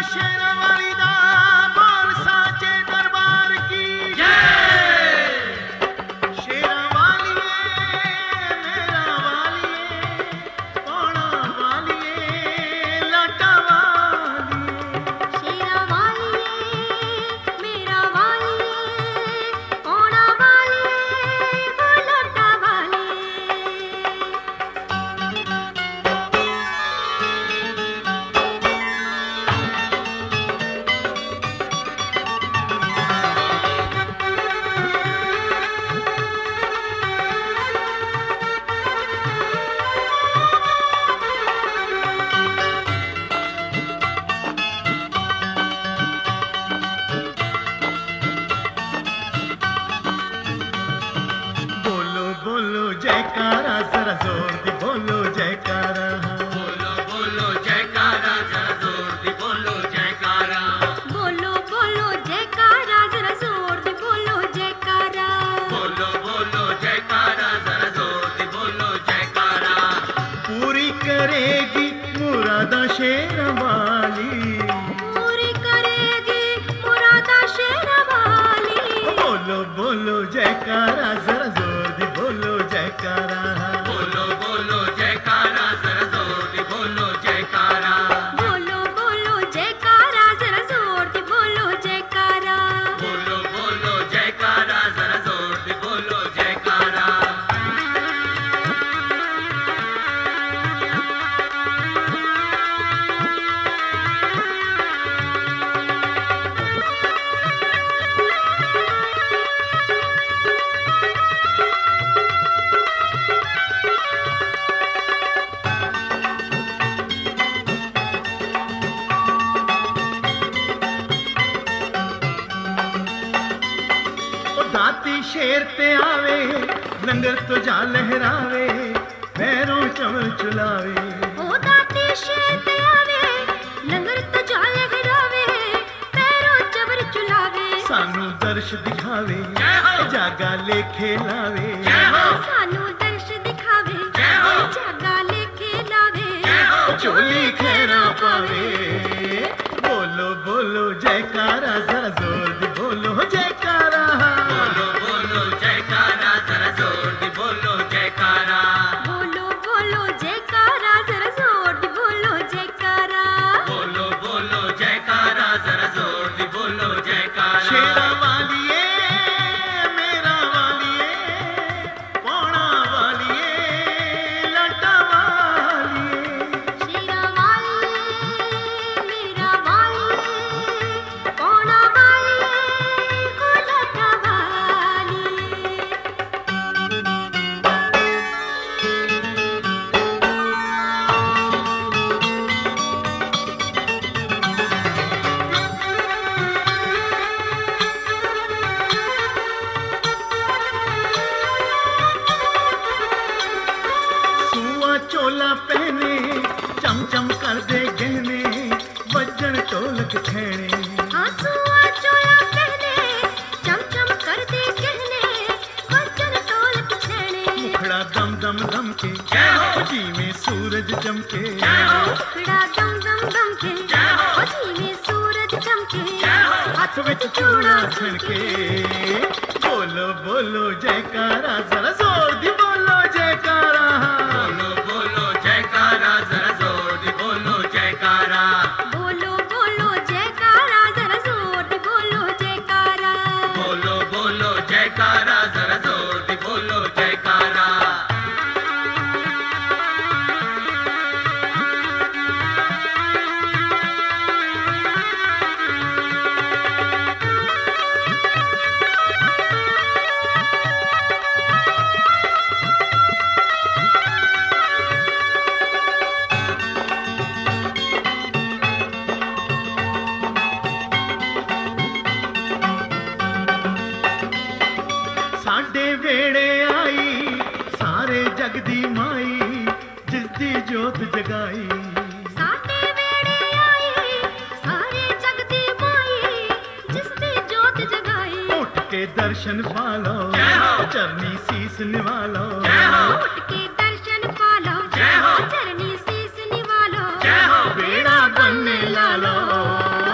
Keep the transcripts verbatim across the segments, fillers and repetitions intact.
शेरवाली दा बोल साचे दरबार की जय। शेरवाली मेरा वाली पौड़ा वाली लाटा वाली। शेरवाली मेरा वाली पौड़ा वाली लाटा वाली। बोलो बोलो जयकारा जरा जोर दी बोलो जयकारा। बोलो बोलो जयकारा जरा जोर दी बोलो जयकारा। बोलो बोलो जयकारा जरा जोर दे बोलो जयकारा। बोलो बोलो जयकारा जरा जोर दी बोलो जयकारा। पूरी करेगी मुरादा शेरवाली। पूरी करेगी मुरादा शेरवाली। बोलो बोलो जयकारा जरा जोर दी बोलो जयकारा। बोलो बोलो जयकारा जरा जोर दी बोलो जयकारा। बोलो बोलो जयकारा जरा जोर दे बोलो जयकारा। बोलो बोलो जयकारा जरा जोर दी बोलो जयकारा। ओ दाती शेर ते आवे लंगर तो जा लहरावे पैरों चमल चुलावे। ओ दाती शेर ते आवे लंगर तो जा लहरावे पैरों चबर चुलावे। सानू दर्श दिखावे जय हो। जागा लेखे लावे। जय हो। सानू दर्श दिखावे जय हो। जागा लेके लावे। जय हो। चोली खैरा पावे। बोलो बोलो जयकारा जरा जोर दी बोलो जयकारा। बोलो बोलो जयकारा जरा जोर दी बोलो जयकारा। बोलो बोलो जयकारा जरा जोर दे बोलो जयकारा। बोलो बोलो जयकारा जरा जोर दी बोलो जयकारा। शेरा वालिए मेरा वालिए पौड़ा वालिए लाटा वालिए। शेरवाली मेरा वाली पौड़ा वाली लाटा वाली। सुआ चोला पहने चम चम कर दे गहने बजन ढोलक छेने। आंसुआ चोला पहने चम चम कर दे कहने बजन ढोलक छेने। मुखड़ा दम दम दम के जय हो। जी में सूरज चमके। जय हो। मुखड़ा दम दम दम के जय हो। ओजी में सूरज चमके। जय हो। हाथ विच चूड़ा छनके। बोलो बोलो जयकारा जरा जोर दी बोलो जयकारा। बोलो बोलो जयकारा जरा जोर दी बोलो जयकारा। बोलो बोलो जयकारा जरा जोर दे बोलो जयकारा। बोलो बोलो जयकारा जरा जोर दी बोलो जयकारा। साडे वेड़े आई सारे जग दी माई जिस दी जोत जगाई। साडे वेड़े आई सारे जग दी माई जिस दी जोत जगाई। उठ के दर्शन पालो जय हो। चरनी शीस निवालो। जय हो। उठ के दर्शन पालो जय हो। चरनी शीस निवालो। जय हो। बेड़ा बनने लालो।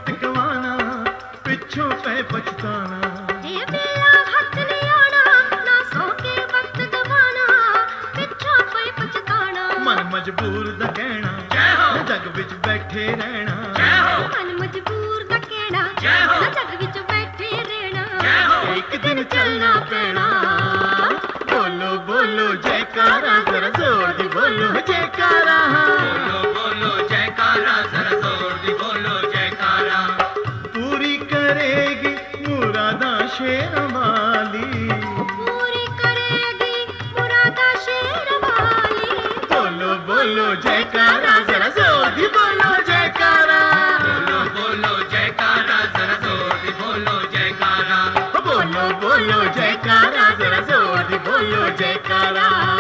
वक्त गवाना पिछों पे पछताना ये बेला हथ नहीं आना ना सो के वक्त गवाना पिछों पे पछताना मन मजबूर दा कहना जय हो। जग विच बैठे रहना जय हो मन मजबूर दा कहना जय हो। ना जग विच बैठे रहना जय हो। एक दिन चलना पैना बोलो बोलो जयकारा जरा जोर दी बोलो जयकारा बोलो बोलो जयकारा जरा जोर दी बोलो जयकारा पूरी करेगी मुरादा शेर वाली पूरी करेगी मुरादा शेर वाली बोलो बोलो जयकारा जरा जोर दी बोलो जयकारा बोलो बोलो जयकारा जरा जोर दी बोलो जयकारा बोलो बोलो जयकारा जरा जोर दी बोलो जयकारा